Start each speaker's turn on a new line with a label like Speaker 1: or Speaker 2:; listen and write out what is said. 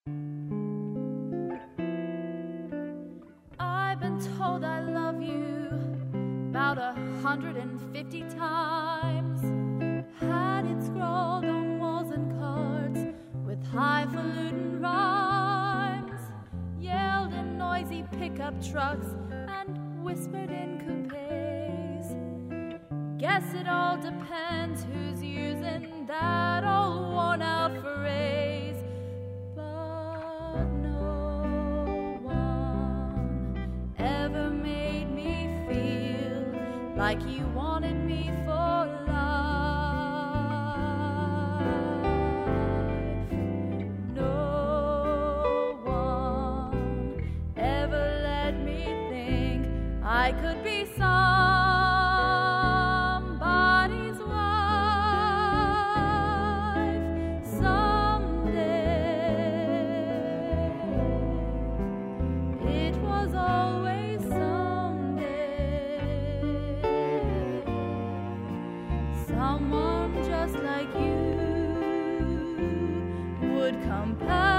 Speaker 1: I've been told I love you about 150 times. Had it scrawled on walls and cards with highfalutin rhymes. Yelled in noisy pickup trucks and whispered in coupes. Guess it all depends who's using that old worn-out phrase. But no one ever made me feel like you wanted me for life. No one ever let me think I could be somebody's wife someday. It was always someday. Someone just like you would come past.